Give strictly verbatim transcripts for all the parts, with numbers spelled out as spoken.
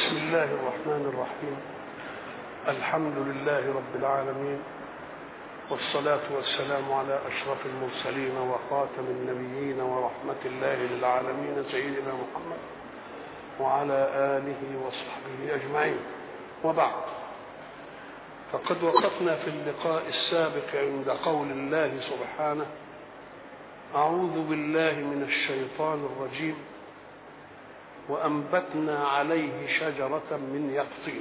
بسم الله الرحمن الرحيم. الحمد لله رب العالمين، والصلاة والسلام على أشرف المرسلين وخاتم النبيين ورحمة الله للعالمين سيدنا محمد وعلى آله وصحبه أجمعين، وبعد. فقد وقفنا في اللقاء السابق عند قول الله سبحانه: أعوذ بالله من الشيطان الرجيم وأنبتنا عليه شجرة من يقطين.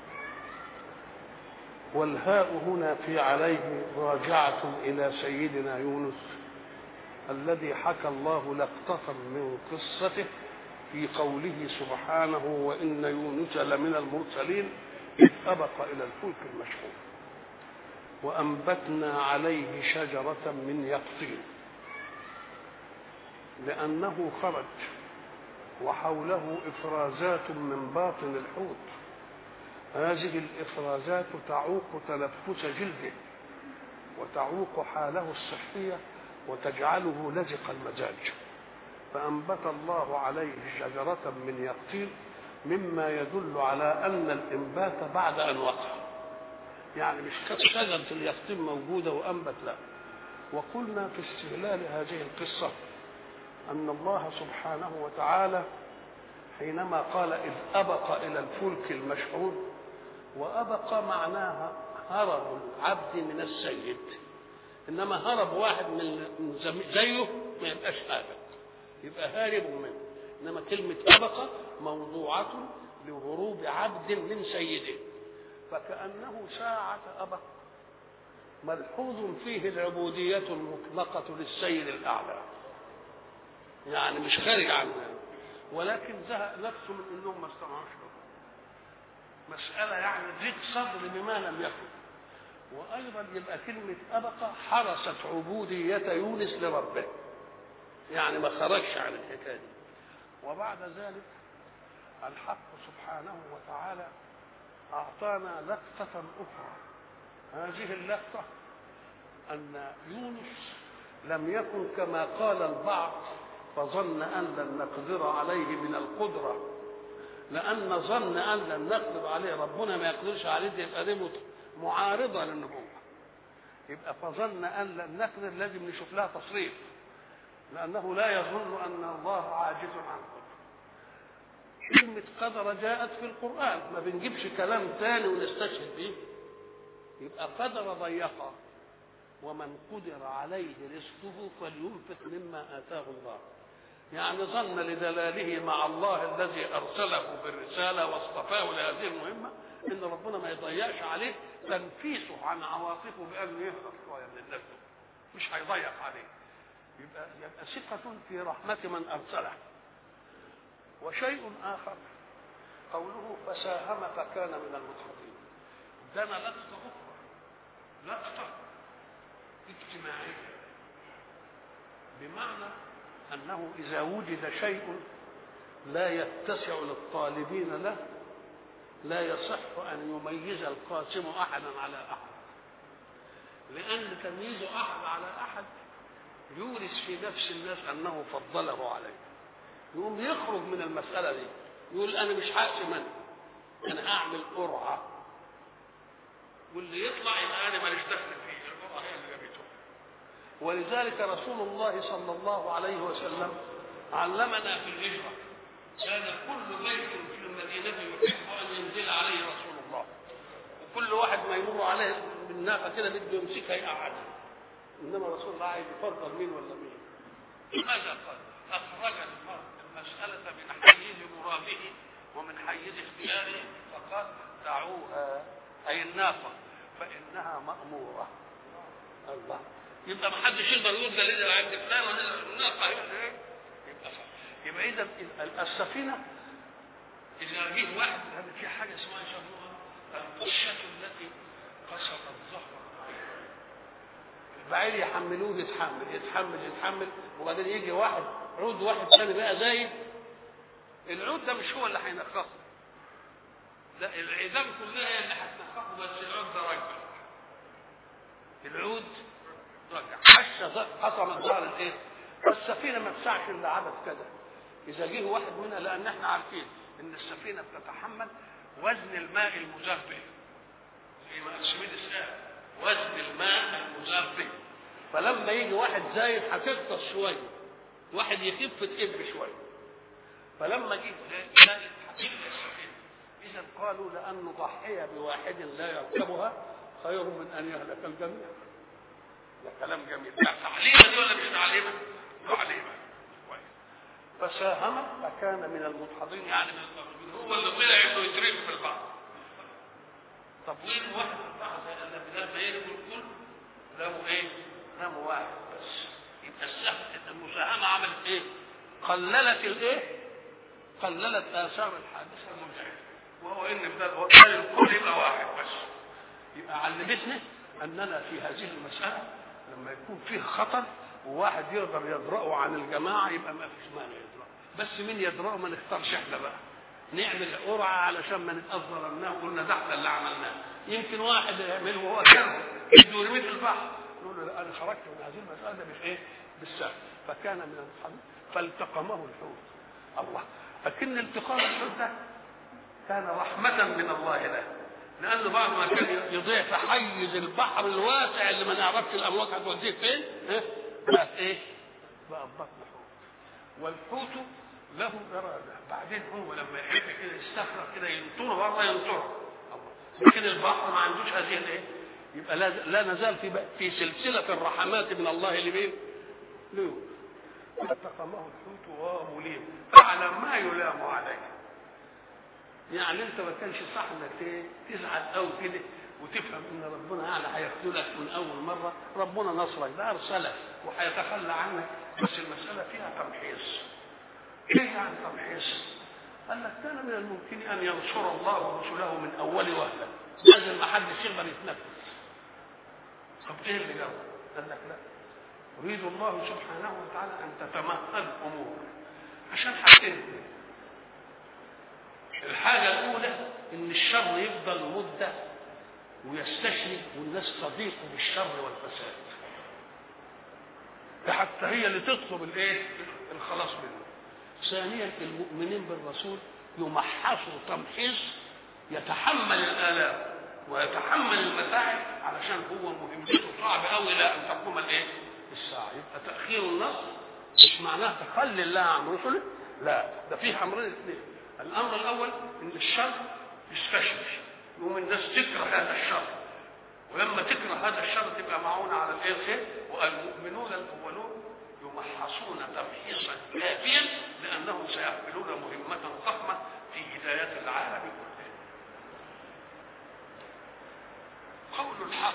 والهاء هنا في عليه راجعة إلى سيدنا يونس الذي حكى الله لقطة من قصته في قوله سبحانه: وإن يونس لمن المرسلين إذ أبق إلى الفلك المشحون. وأنبتنا عليه شجرة من يقطين، لأنه خرج وحوله إفرازات من باطن الحوت. هذه الإفرازات تعوق تنفس جلده وتعوق حاله الصحية وتجعله لزق المزاج، فأنبت الله عليه شجرة من يقطين، مما يدل على أن الإنبات بعد أن وقع، يعني مش شجرة اليقطين موجودة وأنبت، لا. وقلنا في استهلال هذه القصة أن الله سبحانه وتعالى حينما قال إذ أبق إلى الفلك المشحون، وأبق معناها هرب العبد من السيد، إنما هرب واحد من زيه ما يبقاش هابق، يبقى هارب منه. إنما كلمة أبق موضوعة لهروب عبد من سيده، فكأنه ساعة أبق ملحوظ فيه العبودية المطلقة للسيد الأعلى، يعني مش خارج عنها، ولكن زهق نفسه من انهم ما استمعوش له. مسألة يعني ضيق صدر بما لم يكن. وأيضا يبقى كلمة أبقى حرست عبودية يونس لربه، يعني ما خرجش عن الحكاية دي. وبعد ذلك الحق سبحانه وتعالى أعطانا لقطة أخرى. هذه اللقطة أن يونس لم يكن كما قال البعض فظن أن لن نقدر عليه من القدرة، لأن ظن أن لن نقدر عليه ربنا ما يقدرش عليه، يبقى دي معارضة للنبوة. يبقى فظن أن لن نقدر لازم نشوف لها تصريف، لأنه لا يظن أن الله عاجز عن قدر. كلمة قدر جاءت في القرآن، ما بنجيبش كلام ثاني ونستشهد به. يبقى قدر ضيقة، ومن قدر عليه رزقه فلينفق مما آتاه الله. يعني ظن لدلاله مع الله الذي أرسله بالرسالة واصطفاه لهذه المهمة إن ربنا ما يضيقش عليه تنفيسه عن عواطفه بأن يهرب شوية من نفسه، مش هيضيق عليه. يبقى يبقى ثقة في رحمة من أرسله. وشيء آخر قوله فساهم فكان من المدحضين. دنا لقطة أخرى، لقطة اجتماعية، بمعنى أنه إذا وجد شيء لا يتسع للطالبين له لا يصح أن يميز القاسم أحدا على أحد، لأن تمييز أحد على أحد يورث في نفس الناس أنه فضله عليه، يقوم يخرج من المسألة دي، يقول أنا مش هقسم، أنا أنا أعمل قرعة، واللي يطلع يبقى أنا ماليش دخل فيه، القرعة هي اللي جابته. ولذلك رسول الله صلى الله عليه وسلم علمنا في الهجرة كان كل بيت في المدينة يحب أن ينزل عليه رسول الله، وكل واحد ما يمر عليه بالناقة كده بده يمسكها يقعدها، إنما رسول الله عايز يفضل مين ولا مين. لماذا قال؟ أخرج المرء المسألة من حيز مراده ومن حيز اختياره، فقال دعوها أي الناقة فإنها مأمورة. الله، يبقى ما حدش يقدر يقول ده اللي عند فلان ولا الناقة يبقى صح. يبقى إذا السفينة إذا جه واحد في حاجة اسمها يسموها القشة التي قصت الظهر، البعير يحملوه يتحمل يتحمل يتحمل، وبعدين يجي واحد عود واحد ثاني بقى زايد، العود ده مش هو اللي هينقصه، لا، العظام كلها هي اللي هتنقصه، بس العود ده رجع، العود رجع حشه قسم ظهر الايه؟ السفينه ما تسعش الا عدد كذا. اذا جه واحد منها، لان احنا عارفين ان السفينه بتتحمل وزن الماء المذاب به، زي ما ارشميدس قال وزن الماء المذاب به. فلما يجي واحد زايد هتغطس شويه، واحد يخف تقب شويه، فلما جه زايد هتغطس السفينه. اذا قالوا لان نضحي بواحد لا يركبها خير من ان يهلك الجميع. ده كلام جميل. لا تعليمه دي ولا مش تعليمه؟ تعليمه. فساهم فكان من المدحضين، يعني من الضاربين، هو اللي طلع انه يترمي في البحر. طب وين واحد في البحر زي النبي لما يرمي الكل له ايه؟ رمى واحد بس. يبقى السهم المساهمه عملت ايه؟ قللت الايه؟ قللت اثار الحادثه المزعجه. وهو ان بدل الكل يبقى واحد بس. يبقى علمتنا اننا في هذه المساله لما يكون فيه خطر وواحد يقدر يدرأه عن الجماعه يبقى ما فيش مانع يدرأه، بس مين يدرأه؟ ما نختارش احنا بقى، نعمل قرعه علشان ما نتأذر منه وقلنا ده احنا اللي عملناه. يمكن واحد يعمله وهو كان يده يرميه في البحر يقول له لا انا خرجت من هذه المساله بالايه؟ بالسهل. فكان من الحمد فالتقمه الحوت. الله، لكن التقام الحوت ده كان رحمه من الله له، لأنه بعد ما كان يضيع في حيز البحر الواسع اللي ما نعرفش الأمواج هتوديه فين، ها؟ بقت إيه؟ بقى بطن حوت. والحوت له إرادة، بعدين هو لما يحب كده يستخرج كده ينطره بره ينطره. لكن البحر ما عندوش هذه الإيه؟ يبقى لا, لا نزال في في سلسلة الرحمات من الله لمين؟ له. فالتقمه الحوت وهو مليم، فعل ما يلام عليه. يعني انت ما كانش صح انك تزعل قوي كده وتفهم ان ربنا يعني هيخذلك من اول مره، ربنا نصرك ده ارسلك وهيتخلى عنك، بس المساله فيها تمحيص. ايه يعني تمحيص؟ قال لك كان من الممكن ان ينصر الله رسله من اول وهله، لازم ما حدش يقدر يتنفس. طب ايه اللي جاب؟ قال لك لا، يريد الله سبحانه وتعالى ان تتمهل الامور عشان حاجتين. الحاجة الأولى إن الشر يفضل مدة ويستشري والناس صديقه بالشر والفساد، حتى هي اللي تطلب الإيه؟ الخلاص منه. ثانيا المؤمنين بالرسول يمحصوا تمحيص يتحمل الآلام ويتحمل المتاعب علشان هو مهمته صعب قوي لا أن تقوم الإيه؟ الساعة. يبقى تأخير النصر مش معناه تخلي الله عن رسله، لا، ده فيه أمرين اثنين. الامر الاول ان الشر يستشري، يقوم الناس تكره هذا الشر، ولما تكره هذا الشر تبقى معونه على الايه الخير. والمؤمنون الاولون يمحصون تمحيصا كافيا لانهم سيحملون مهمه ضخمه في هدايه العالم كله. قول الحق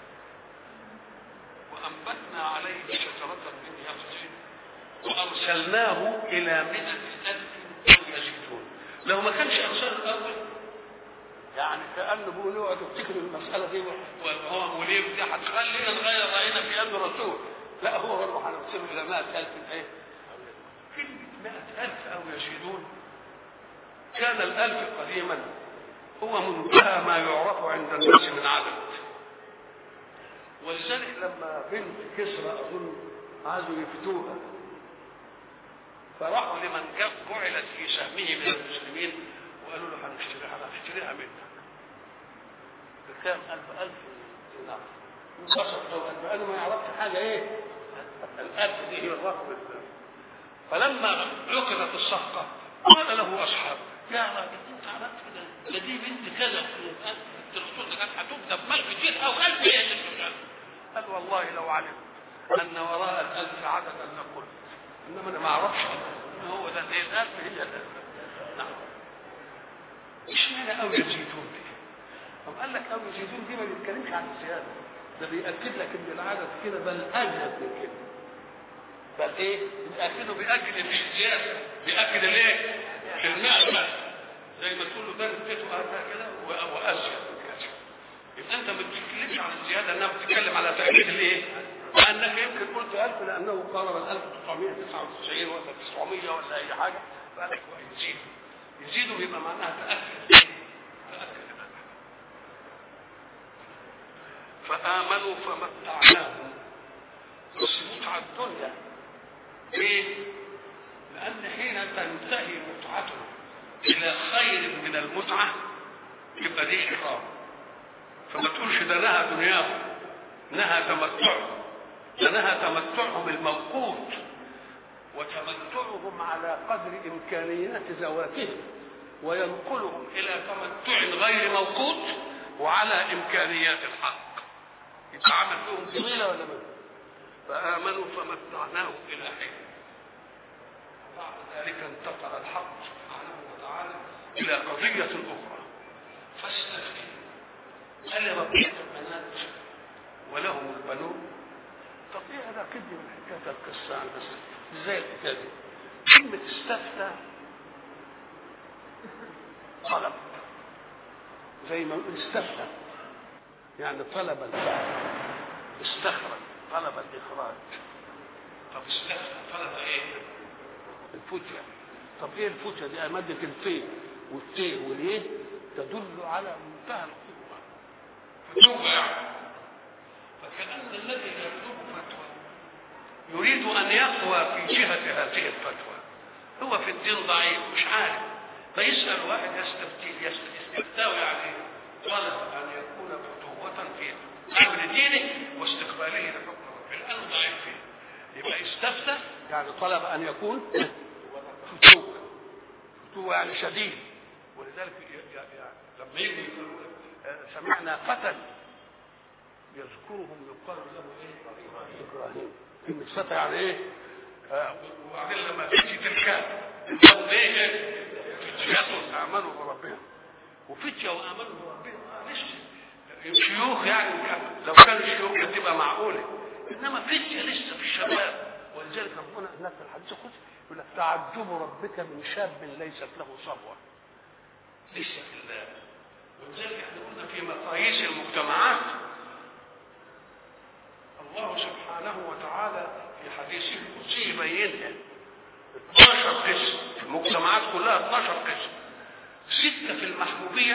وانبتنا عليه شجره من يقطين وارسلناه الى مئة الف يزيدون. لو ما كانش ارسال الاول يعني كانه بيقول له تفتكر المساله دي وهو وليه دي هتخلينا نغير راينا في امر رسول، لا هو برضه هنرسله الى مئة الف ايه؟ كلمه مئة الف او يزيدون. كان الالف قديما هو منتهى ما يعرف عند الناس من عدد، ولذلك لما بنت كسرى اظن عايزوا يفتوها فراحوا لمن جعلت في سهمه من المسلمين وقالوا له هنشتريها هنشتريها منك بكام؟ ألف ألف دينار. انبسط لو ألف، قالوا ما يعرفش حاجة إيه؟ الألف دي هي الرقم. فلما عقدت الصفقة قال له أصحابه يا راجل أنت عرفت كده دي بنت كذا الرسول كانت هتبدأ بمال كتير أو ألف إيه اللي بتشتغل؟ قال والله لو علمت أن وراء الألف عددا لقلت، انما انا ما اعرفش ان هو ده ايه الالف هي الالف. نعم. مش معنى او يزيدون دي؟ طب قال لك او يزيدون دي ما بيتكلمش عن الزياده، ده بيأكد لك ان العدد كده بل ازيد من كده. بل ايه؟ بيأكده بيأكد ان الزياده بيأكد الايه؟ المئة مثلا زي ما تقول له ده نسيته كده وازيد من كده. يبقى انت ما بتتكلمش عن الزياده، انما بتتكلم على تأكيد الايه؟ لأنك يمكن قلت ألف لأنه قارب الألف وتسعمائة وتسعة وتسعين ولا تسعمائة ولا أي حاجة، فقالك يزيد يزيدوا بيبقى معناها تأكد تأكد. فآمنوا فمتعناهم، بس متعة الدنيا ليه؟ لأن حين تنتهي متعتهم الى خير من المتعه يبقى دي حرام. فما تقولش ده نهى دنياهم، نهى تمتعهم، ده نهى تمتعهم الموقوت وتمتعهم على قدر امكانيات ذواتهم، وينقلهم الى تمتع غير موقوت وعلى امكانيات الحق. يبقى عمل فيهم جميله ولا لا؟ فامنوا فمتعناهم الى حين. بعد ذلك انتقل الحق سبحانه وتعالى الى قضيه اخرى، فاستفتهم هل ربك البنات ولهم البنون؟ طب ايه هذا كده من حكايه القصه؟ بس ازاي الحكايه دي؟ كلمه استفتى طلب، زي ما نقول استفتى يعني طلب الفعل، استخرج طلب الاخراج. طب استفتى طلب ايه؟ الفتية. طب ايه الفتية دي؟ مادة الفي والتي واليه تدل على منتهى القوة، فتوقع. فكأن الذي يطلب فتوى يريد ان يقوى في جهة هذه الفتوى، هو في الدين ضعيف مش عارف، فيسأل واحد يستفتيه. يستفتاوي عليه طلب ان يكون فتوة في امر دينه واستقباله لحكم ربه لانه ضعيف فيه. يبقى استفتى يعني طلب ان يكون فتوة، فتوة يعني شديد. ولذلك لما يجي سمعنا فتى يذكرهم يقال له ايه؟ ابراهيم. كلمة فتى يعني ايه؟ آه وبعدين لما تيجي تركان لهم ايه؟ فتية امنوا بربهم. وفتية وامنوا بربهم معلش شيوخ يعني، لو كانوا شيوخ كانت تبقى معقولة، انما فتية لسه في الشباب. ولذلك ربنا هناك في الحديث القدسي يقول لك تعجب ربك من شاب ليست له صبوة لسه في الله. ولذلك احنا قلنا في مقاييس المجتمعات الله سبحانه وتعالى في حديثه القدسي يبينها اثناشر قسم. المجتمعات كلها اثناشر قسم، ستة في المحبوبية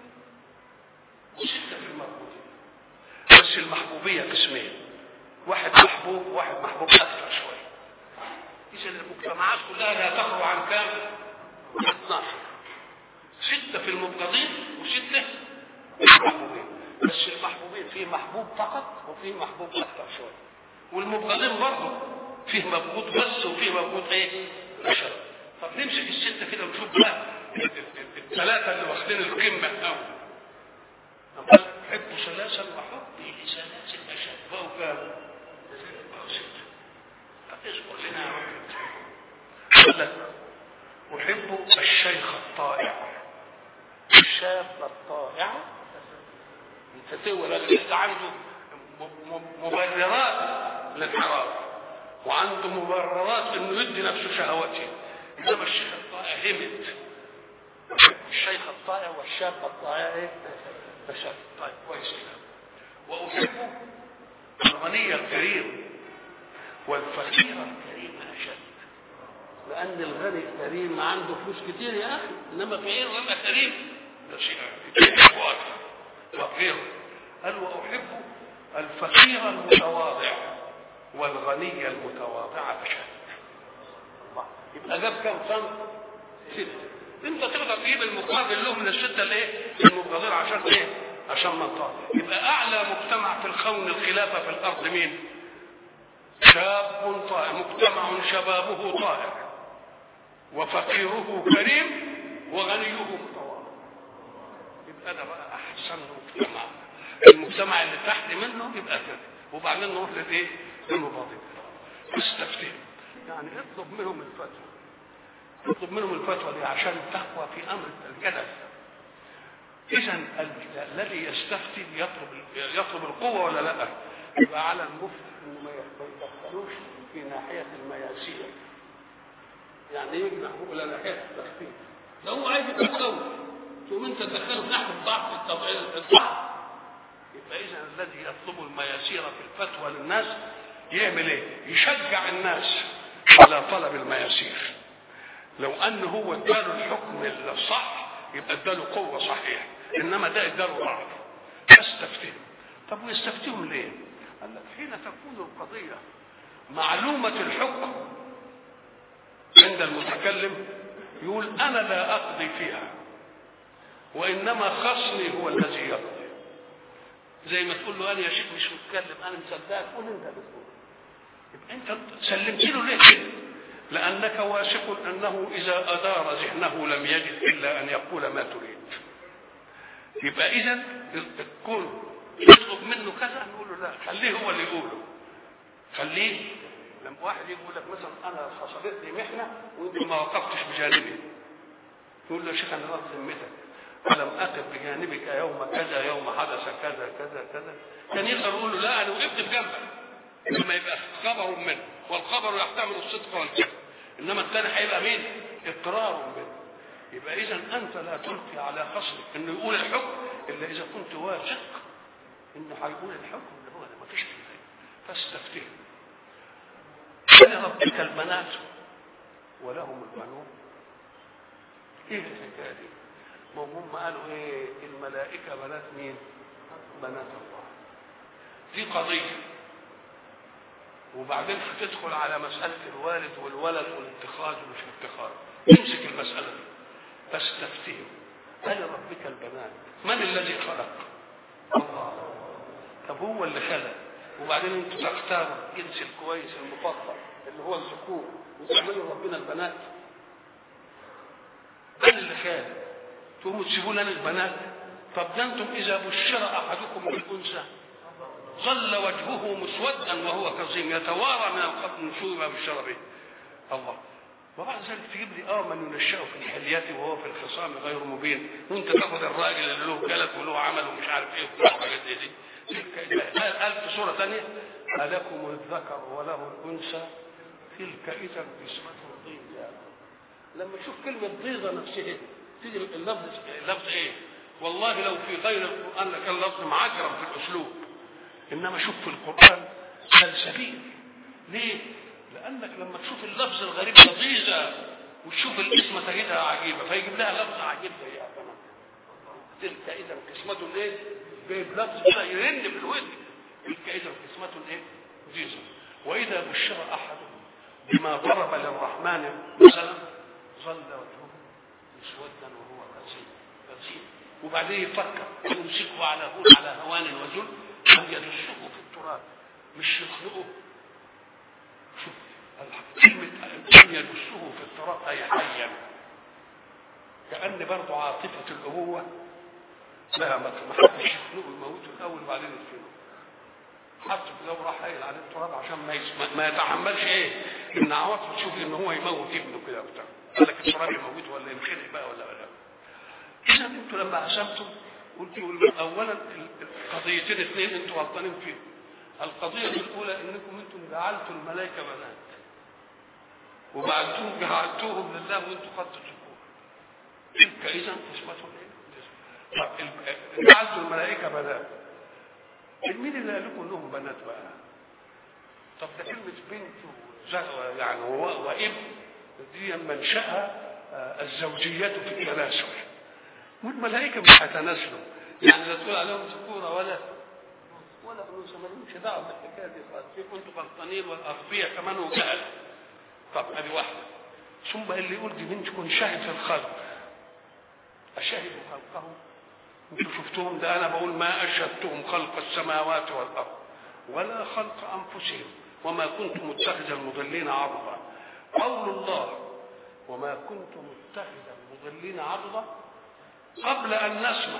وستة في المربوطية. بس المحبوبية قسمين، واحد محبوب وواحد محبوب أكثر شوية. إذا المجتمعات كلها لا تخلو عن كام؟ اثناشر. ستة في المبغضين وستة في المحبوبين. بس المحبوبين فيه محبوب فقط وفيه محبوب أكثر شوية، والمبغضين برضه فيه مبغوض بس وفيه مبغوض إيه؟ عشرة. طب نمسك الستة كده ونشوف بقى الثلاثة اللي واخدين القمة الأول. حب ثلاثا وحبي لثلاث أشد بقوا كام؟ بقوا ستة. طب اذكر لنا يا رب. قال أحب الشيخ الطائع، الشاب الطائع. انت تقول اللي عنده مبررات للحرام وعنده مبررات انه يدي نفسه شهوته، انما الشيخ الطائع همت. الشيخ الطائع والشاب الطائع ايه؟ الشاب طيب كويس كده. واحب الغني الكريم والفقير الكريم اشد، لان الغني الكريم عنده فلوس كتير يا اخي، انما فقير ولا كريم ده شيء يحبه اكثر. فقير قال واحب الفقير المتواضع والغني المتواضع اشد. الله يبقى جاب كم صنف؟ ستة. انت تقدر تجيب المقابل له من الستة الايه؟ المبغضين عشان ايه؟ عشان منطقة. يبقى اعلى مجتمع في الكون الخلافة في الارض مين؟ شاب طائع، مجتمع شبابه طائع وفقيره كريم وغنيه متواضع. يبقى ده بقى احسن مجتمع. المجتمع اللي تحت منه يبقى كده، وبعدين نروح للايه؟ للمبغضين. استفتهم يعني اطلب منهم الفتوى، اطلب منهم الفتوى دي عشان تقوى في امر الجدل. اذا الذي يستفتي يطلب يطلب القوه ولا لا؟ يبقى على المفتي انه ما يدخلوش في ناحيه المياسير، يعني يجمع الى ناحيه التخفيف. لو هو عايز يتخوف ثم انت تدخله في ناحيه الضعف الطبيعي الضعف، يبقى اذا الذي يطلب المياسير في الفتوى للناس يعمل ايه؟ يشجع الناس على طلب المياسير. لو ان هو اداله الحكم الصح يبقى اداله قوه صحيحه، انما ده اداله ضعف. فاستفتهم. طب ويستفتهم ليه؟ قال لك حين تكون القضيه معلومه الحكم عند المتكلم يقول انا لا اقضي فيها وانما خصمي هو الذي يقضي. زي ما تقول له انا يا شيخ مش متكلم، انا مصدقك، قول انت بتقول. يبقى انت سلمت له ليه كده؟ لانك واثق انه اذا ادار ذهنه لم يجد الا ان يقول ما تريد. يبقى اذا تكون يطلب منه كذا نقول له لا، خليه هو اللي يقوله. خليه لما واحد يقول لك مثلا انا حصلت لي محنه وانت ما وقفتش بجانبي، تقول له يا شيخ انا رد ذمتك، ولم اقف بجانبك يوم كذا، يوم حدث كذا كذا كذا. كان يقدر يقول له لا انا وقفت بجنبك، لما يبقى خبر منه، والخبر يحتمل الصدق والكذب. انما الثاني هيبقى مين؟ اقرار منه. يبقى اذا انت لا تلقي على خصمك انه يقول الحكم الا اذا كنت واثق انه هيقول الحكم اللي هو ده، ما فيش كده. فاستفتهم لربك البنات ولهم البنون. ايه الحكايه دي؟ ما هم قالوا ايه؟ الملائكه بنات مين؟ بنات الله. دي قضيه. وبعدين هتدخل على مساله الوالد والولد والاتخاذ ومش الاتخاذ. يمسك المساله دي. فاستفتهم لربك البنات. من الذي خلق؟ الله. طب هو اللي خلق، وبعدين انتوا تختاروا الجنس الكويس المفضل اللي هو الذكور وتعملوا ربنا البنات. من اللي خلق؟ تقوموا تسيبوا لنا البنات؟ طب ده انتم اذا بشر احدكم بالانثى ظل وجهه مسودا وهو كظيم يتوارى من القبر من سوء ما بشر به. الله. وبعد ذلك تجيب لي اه من ينشأ في الحليات وهو في الخصام غير مبين، وانت تاخذ الراجل اللي له جلد وله عمل ومش عارف ايه وحاجات زي دي. قال في سوره ثانيه ألكم الذكر وله الانثى تلك اذا قسمه ضيزى. لما تشوف كلمه ضيزى نفسها تيجي اللفظ اللفظ ايه؟ والله لو في غير القران لكان لفظ معجرا في الاسلوب، انما شوف في القران سلسبيل. ليه؟ لانك لما تشوف اللفظ الغريب ضيزى وتشوف الاسم تجدها عجيبه، فيجيب لها لفظ عجيب زيها كمان. تلك اذا قسمه ايه؟ جايب لفظ كده يرن بالودن. تلك اذا قسمه ايه؟ ضيزى. واذا بشر احدهم بما ضرب للرحمن مثلا ظل وجهه مسودا وهو كظيم كظيم. وبعدين يفكر يمسكه على هون على هوان وذل ان يدسه في التراب مش يخلقه. شوف كلمه ان يدسه في التراب اي حيا، كأن برضه عاطفه الابوه لها ما حدش يخلقه يموته الاول وبعدين يدفنه. حتى لو راح قايل عليه التراب عشان ما ما يتحملش ايه؟ ان عواطفه تشوف ان هو يموت ابنه كده وبتاع. قال لك التراب يموته ولا ينخلق بقى ولا ولا. اذا انتوا لما قسمتم قلتوا اولا قضيتين اثنين انتوا غلطانين فيهم. القضيه الاولى انكم انتم جعلتوا الملائكه بنات وبعدتم جعلتوهم لله وانتم خدتوا الذكور. تلك اذا قسمه ايه؟ طب جعلتوا الملائكه بنات، مين اللي قال لكم انهم بنات بقى؟ طب ده كلمه بنت يعني وابن دي منشأها الزوجيات في التناسل، والملائكه مش هتناسلوا، يعني لا تقول عليهم ذكوره ولا ولا انثى، مالهمش دعوه بالحكايه دي خالص. كنتوا غلطانين والاغبياء كمان وجهل. طب ادي واحده. ثم اللي يقول دي بنت تكون شاهد في الخلق، اشهدوا خلقهم؟ انتوا شفتوهم؟ ده انا بقول ما اشهدتهم خلق السماوات والارض ولا خلق انفسهم وما كنت متخذ المضلين عضدا. قول الله وما كنت متخذ المضلين عضدا قبل ان نسمع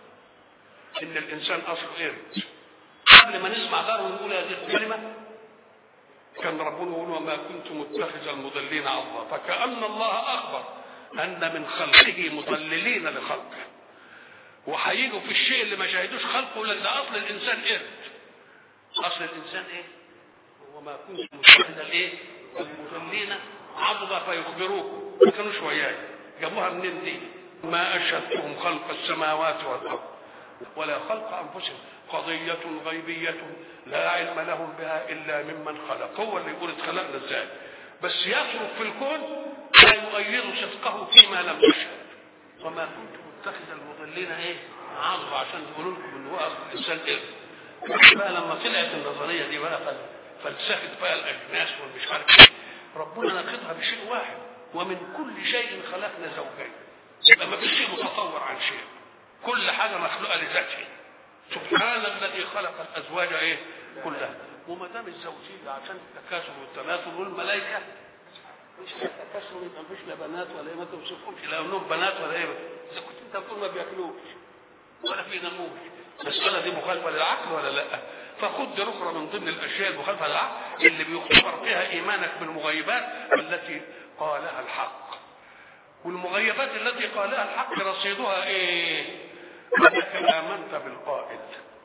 ان الانسان اصله قرد، قبل ما نسمع داروين نقول هذه الكلمه كان ربنا يقول وما كنت متخذ المضلين عضدا، فكأن الله اخبر ان من خلقه مضللين لخلقه، وهيجوا في الشيء اللي ما شاهدوش خلقه لان اصل الانسان قرد. اصل الانسان ايه؟ وما كنت متخذ الايه؟ المضلين عضدا فيخبروه. ما كانوش وياي. جابوها منين دي؟ ما اشهدتهم خلق السماوات والارض ولا خلق انفسهم. قضيه غيبيه لا علم لهم بها الا ممن خلق. هو اللي يقول اتخلقنا ازاي، بس يصرف في الكون لا يؤيد صدقه فيما لم يشهد. وما كنت متخذ المضلين ايه؟ عضوا عشان يقولوا لكم ان هو اصل الانسان قرد. بقى لما طلعت النظريه دي بقى فلسفه بقى الاجناس والمش عارف ايه، ربنا ناخدها بشيء واحد ومن كل شيء خلقنا زوجين. يبقى ما فيش شيء متطور عن شيء، كل حاجه مخلوقه لذاتها. سبحان الذي خلق الازواج ايه كلها. وما دام الزوجيه عشان التكاثر والتناسل، والملائكه مش التكاثر يبقى مفيش لا بنات ولا ما توصفهمش لا انهم بنات ولا ايه. اذا كنت انت بتقول ما بياكلوش ولا في نموذج، المساله دي مخالفه للعقل ولا لا؟ فخد اخرى من ضمن الاشياء المخالفه للعقل اللي بيختبر فيها ايمانك بالمغيبات التي قالها الحق. والمغيبات التي قالها الحق رصيدها ايه؟ انك امنت بالقائل.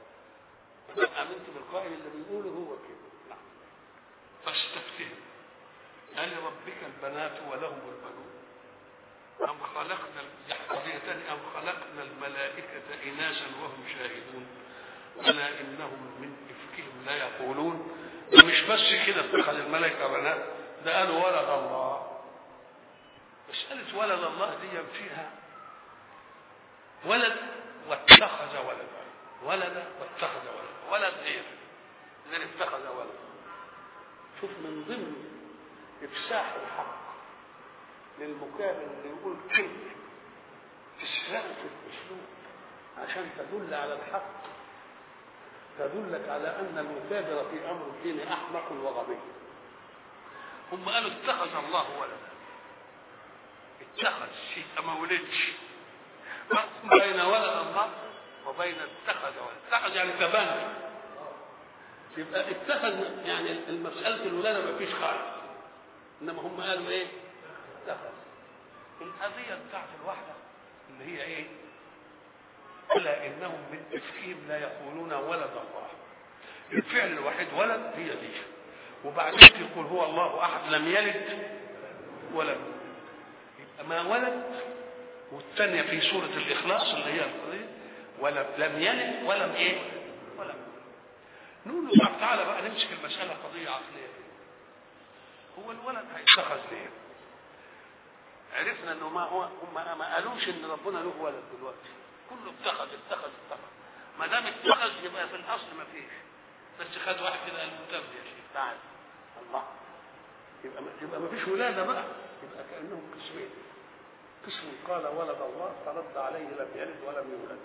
امنت بالقائل اللي بيقوله هو كده. نعم. فاستفتهم هل ربك البنات ولهم البنون ام خلقنا قضية ام خلقنا الملائكة اناثا وهم شاهدون الا انهم من افكهم لا يقولون. مش بس كده اتخذ الملائكة بنات، ده قالوا ولد الله. مسألة ولد الله دي فيها ولد واتخذ ولدا، ولد واتخذ ولدا، ولد غير غير اتخذ ولدا. شوف من ضمن افساح الحق للمكابر اللي يقول كلمه تسرقه في الاسلوب عشان تدل على الحق، تدلك على ان المكابر في امر الدين احمق وغبي. هم قالوا اتخذ الله ولدا، اتخذ شيء ما ولدش. فرق بين ولد الله وبين اتخذ ولد. اتخذ يعني تبنى، يبقى اتخذ يعني المسألة الولادة ما فيش خالص، انما هم قالوا ايه؟ اتخذ. القضية بتاعت الوحدة اللي هي ايه؟ الا انهم من افكهم لا يقولون ولد الله. الفعل الوحيد ولد هي دي، وبعدين يقول هو الله احد لم يلد ولم يبقى ما ولد. والثانيه في سوره الاخلاص اللي هي القضيه ولم لم يلد ولم ايه ولم. نقول له تعالى بقى نمسك المساله قضيه عقليه. هو الولد هيتخذ ليه؟ عرفنا انه ما هو هم ما قالوش ان ربنا له ولد دلوقتي، كله اتخذ اتخذ اتخذ. ما دام اتخذ يبقى في الاصل ما فيش، بس خد واحد كده قال له تبدي يا شيخ تعال الله، يبقى يبقى ما فيش ولاده بقى، يبقى كانهم قسمين. قسم قال ولد الله فرد عليه لم يلد ولم يولد.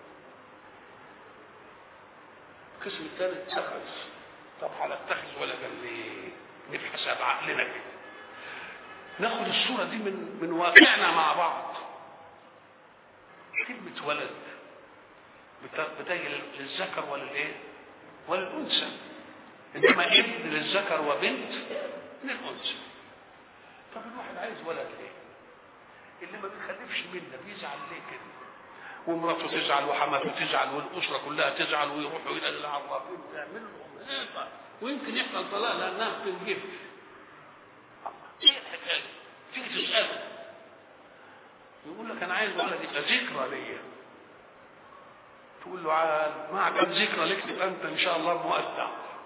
القسم الثاني اتخذ. طب على اتخذ ولدا ليه؟ نبحث بعقلنا كده، ناخد الصوره دي من من واقعنا مع بعض. كلمه ولد بتجي للذكر وللايه؟ وللانثى، انما ابن للذكر وبنت للانثى. طب الواحد عايز ولد ليه؟ اللي ما بيخلفش منا بيزعل ليه كده؟ ومراته تزعل وحماته تزعل والاسره كلها تزعل ويروحوا الى العرافين ويعملوا لهم ايه، ويمكن يحصل طلاق لانها بتنجب. ايه الحكايه؟ تيجي تساله يقول لك انا عايز ولد يبقى ذكرى ليا. تقول له عاد ما كان ذكرى لك تبقى انت ان شاء الله مؤدع.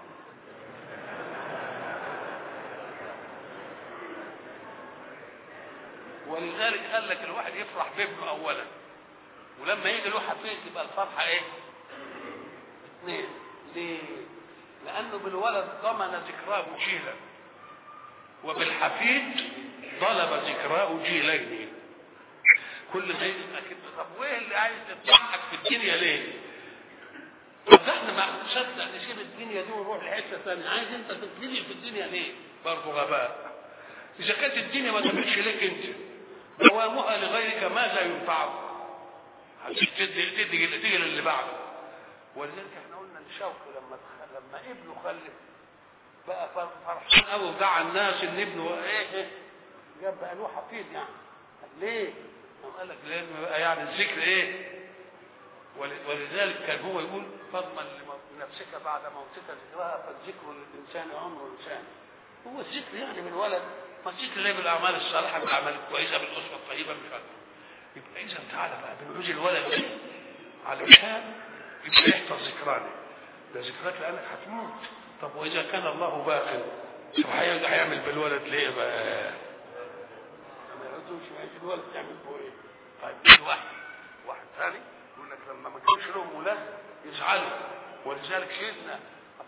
ولذلك قال لك الواحد يفرح بابنه اولا، ولما يجي له حفيد تبقى الفرحه ايه؟ اثنين. ليه؟ لانه بالولد ضمن ذكراه جيلا، وبالحفيد طلب ذكراه جيلين. كل ما يبقى كده. طب وايه اللي عايز تضحك في الدنيا ليه؟ طب احنا ما نصدق نسيب الدنيا دي ونروح لحته ثانيه، عايز انت تتلهي في الدنيا ليه؟ برضه غباء. اذا كانت الدنيا ما تمشي لك انت، دوامها لغيرك ماذا ينفعك؟ تدي تدي تدي للي بعده. ولذلك احنا قلنا لشوقي لما لما ابنه خلف بقى فرحان قوي ودعا الناس ان ابنه ايه جاب بقى له حفيد. يعني ليه؟ قال لك لان بقى يعني الذكر ايه؟ ولذلك كان هو يقول فضلا لنفسك بعد موتك ذكرها فالذكر للانسان عمر انسان. هو الذكر يعني من ولد، ما الذكر ليه بالاعمال الصالحه بالاعمال الكويسه بالاسره الطيبه مش عارف. يبقى اذا تعالى بقى بنعوز الولد علشان يبقى يحفظ ذكراني، ده ذكرك لانك هتموت. طب واذا كان الله باقي شو هيعمل بالولد ليه بقى؟ ما يعوزوش يعيش الولد يعمل بيه ايه؟ طيب واحد واحد ثاني يقول لك لما ما كانش لهم ولاد يزعلوا. ولذلك سيدنا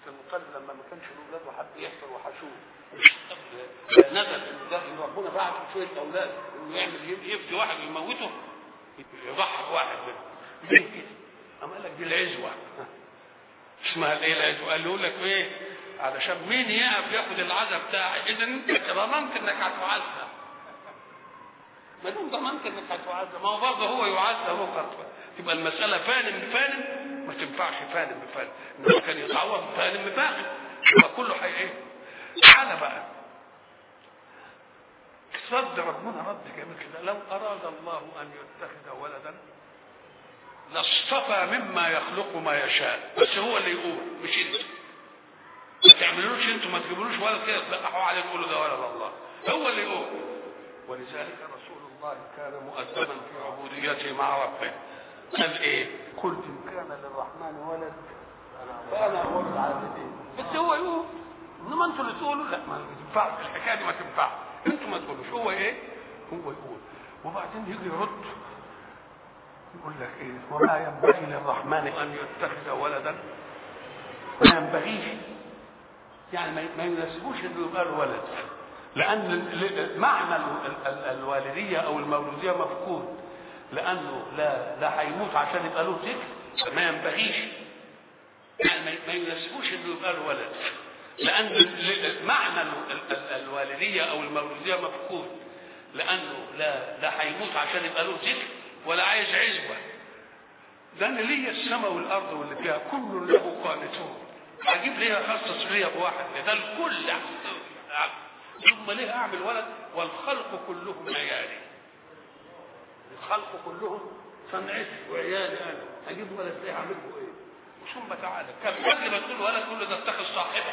المطلب لما ما كانش له اولاد وحب يحفر وحشوه نزل ان ربنا بعت شويه اولاد انه يعمل يفتي واحد ويموته يضحك واحد منهم ليه كده؟ قام قال لك دي العزوه اسمها الايه العزوه؟ قال له يقول لك ايه؟ علشان مين يقف ياخد العزا بتاعي؟ اذا انت ضمنت انك هتعزى ما دام ضمنت انك هتعزى ما هو برضه هو يعزى هو قطوه تبقى المساله فان بفان ما تنفعش فان بفان انما كان يتعوض فان بفان يبقى كله حي ايه؟ تعالى بقى رد ربنا رد جميل كده لو اراد الله ان يتخذ ولدا لاصطفى مما يخلق ما يشاء بس هو اللي يقول مش انت ما تعملوش انتوا ما تجيبولوش ولد كده تلقحوا عليه تقولوا ده ولد الله هو اللي يقول ولذلك رسول الله كان مؤدبا في عبوديته مع ربه قال ايه؟ قلت ان كان للرحمن ولد فانا اول العابدين بس هو يقول انما انتوا اللي تقولوا لا ما تنفعش الحكايه دي ما تنفعش انتوا ما تقولوش هو ايه؟ هو يقول وبعدين يجي يرد يقول لك ايه؟ وما ينبغي للرحمن ان يتخذ ولدا ما ينبغيش يعني ما يناسبوش انه يبقى له ولد لان معنى الوالديه او المولوديه مفقود لانه لا لا هيموت عشان يبقى له ذكر ما ينبغيش يعني ما يناسبوش انه يبقى له ولد لان معنى الوالديه او المولوديه مفقود لانه لا لا هيموت عشان يبقى له ذكر ولا عايز عزوه لان ليا السماء والارض واللي فيها كل له قانتون هجيب ليها خصص ليا بواحد ده الكل ثم ليه اعمل ولد والخلق كلهم عيالي الخلق كلهم صنعتي وعيالي انا هجيب ولد ليه اعمل له ايه ثم تعالى كم قبل ما تقول ولد تقول له ده اتخذ صاحبه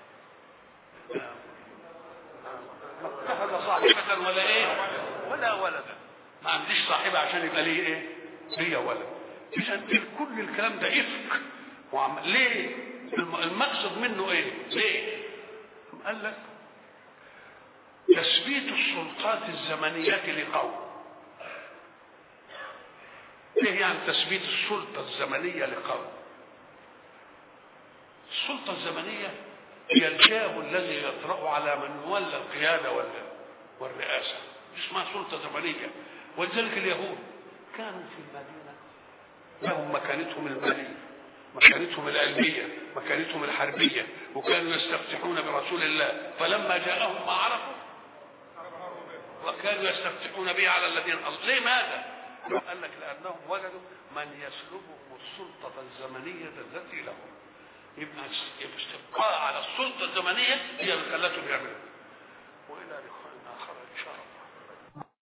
ما اتخذ صاحبه ولا ايه ولا ولدا ما عنديش صاحبه عشان يبقى ليه ايه ليا ولد اذا كل الكلام ده افك وعم... ليه المقصد منه ايه ليه قال لك تثبيت السلطات الزمنيه لقوم ايه يعني تثبيت السلطه الزمنيه لقوم السلطه الزمنيه هي الجاه الذي يطرأ على من ولى القياده والرئاسه اسمها سلطه زمنيه ولذلك اليهود كانوا في المدينه لهم مكانتهم الماليه مكانتهم العلميه مكانتهم الحربيه وكانوا يستفتحون برسول الله فلما جاءهم ما عرفوا وكانوا يستفتحون به على الذين اصلوا ليه ماذا؟ قال لك لانهم وجدوا من يسلبهم السلطه الزمنيه التي لهم يبقى استبقاء على السلطه الزمنيه هي اللي خلتهم يعملوا والى